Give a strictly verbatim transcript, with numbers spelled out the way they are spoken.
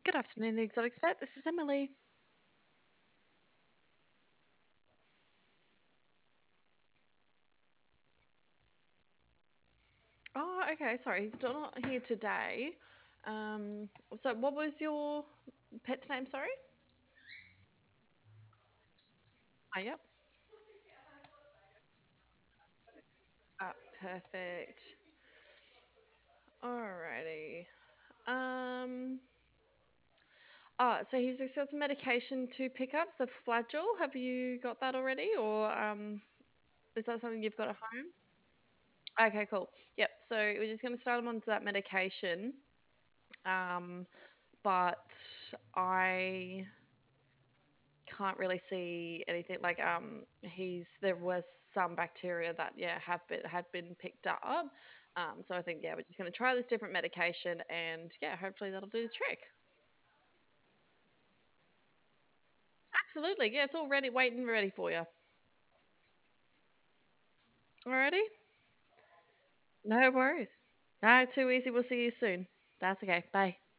Good afternoon, the Exotic Vet. This is Emily. Oh, okay. Sorry, he's still not here today. Um, so what was your pet's name? Sorry. Ah, yep. Ah, perfect. Alrighty. Um. Ah, so he's just got some medication to pick up. So Flagyl. Have you got that already, or um, is that something you've got at home? Okay, cool. Yep. So we're just gonna start him onto that medication. Um, but I can't really see anything like um he's there was some bacteria that yeah have been had been picked up. Um so I think yeah we're just going to try this different medication and yeah hopefully that'll do the trick. Absolutely, yeah, it's all ready, waiting ready for you. Alrighty. No worries. No, too easy. We'll see you soon. That's okay. Bye.